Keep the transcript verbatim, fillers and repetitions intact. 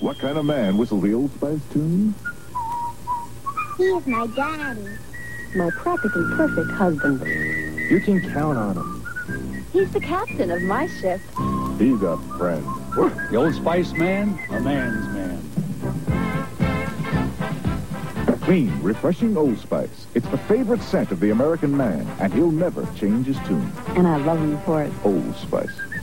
What kind of man whistled the Old Spice tune? He's my daddy. My practically perfect husband. You can count on him. He's the captain of my ship. He's a friend. The Old Spice man, a man's man. Clean, refreshing Old Spice. It's the favorite scent of the American man, and he'll never change his tune. And I love him for it. Old Spice.